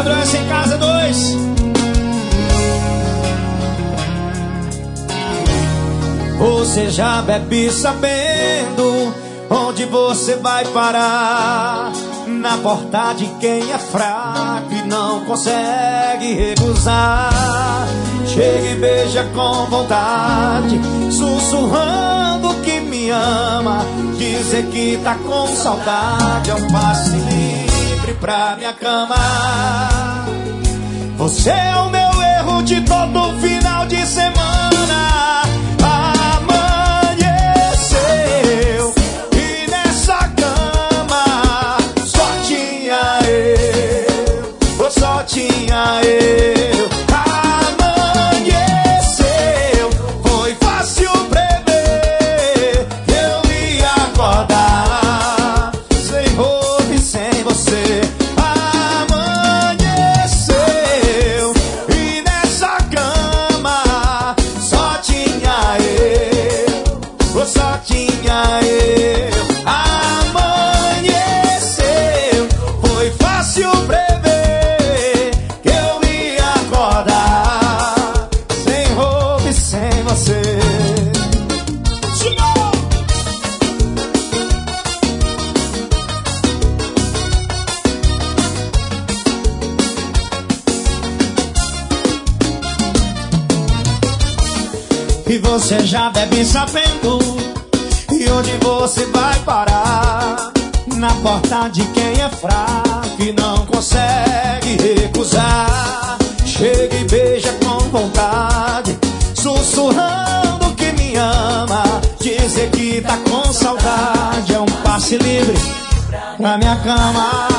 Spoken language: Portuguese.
WS em Casa 2. Você já bebe sabendo onde você vai parar? Na porta de quem é fraco e não consegue recusar. Chega e beija com vontade, sussurrando que me ama. Dizer que tá com saudade é um passe livre pra minha cama. Você é o meu erro de todo final de semana. Amanheceu e nessa cama só tinha eu, só tinha eu. Amanheceu, foi fácil prever que eu ia acordar sem roupa e sem você. Amanheceu e nessa cama só tinha eu, só tinha eu. Amanheceu, foi fácil prever que eu ia acordar sem roupa e sem você. E você já deve sabendo e onde você vai parar? Na porta de quem é fraco e não consegue recusar. Chega e beija com vontade, sussurrando que me ama. Dizer que tá com saudade é um passe livre pra minha cama.